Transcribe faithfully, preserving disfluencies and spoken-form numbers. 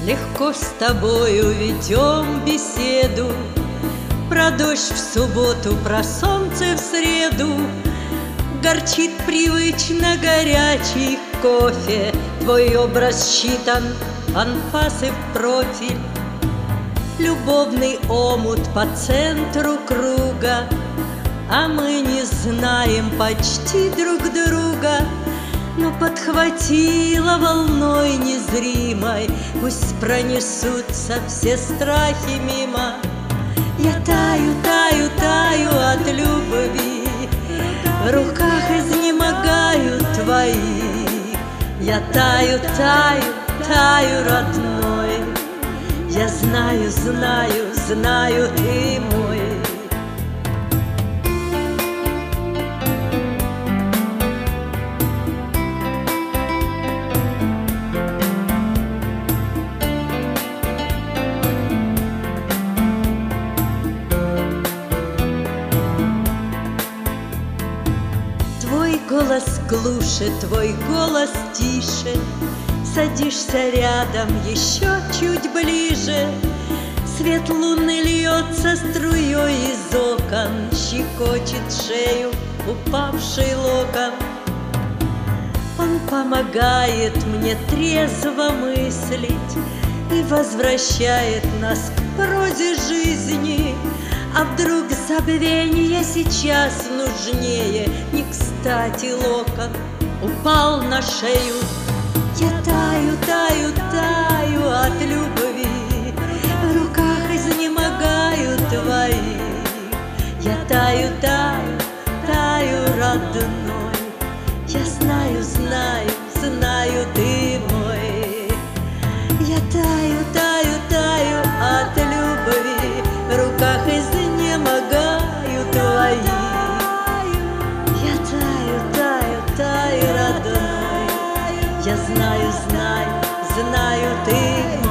Легко с тобою ведем беседу про дождь в субботу, про солнце в среду. Горчит привычно горячий кофе, твой образ считан, анфасы в профиль. Любовный омут по центру круга, а мы не знаем почти друг друга. Но подхватила волной незримой, пусть пронесутся все страхи мимо. Я таю, таю, таю от любви, в руках изнемогаю твои. Я таю, таю, таю, родной, я знаю, знаю, знаю, ты мой. Твой голос глуше, твой голос тише, садишься рядом еще чуть ближе. Свет луны льется струей из окон, щекочет шею упавший локон. Он помогает мне трезво мыслить и возвращает нас к прозе жизни. А вдруг забвенье сейчас нужнее? Не кстати локон упал на шею. Я таю, таю, таю от любви, в руках изнемогаю твои. Я таю, таю, таю, родной, я знаю, знаю, знаю, ты мой. Я таю, таю, таю от любви, в руках изнемогаю твои. Я таю, таю, таю, родной, я знаю, знаю, знаю, ты мой.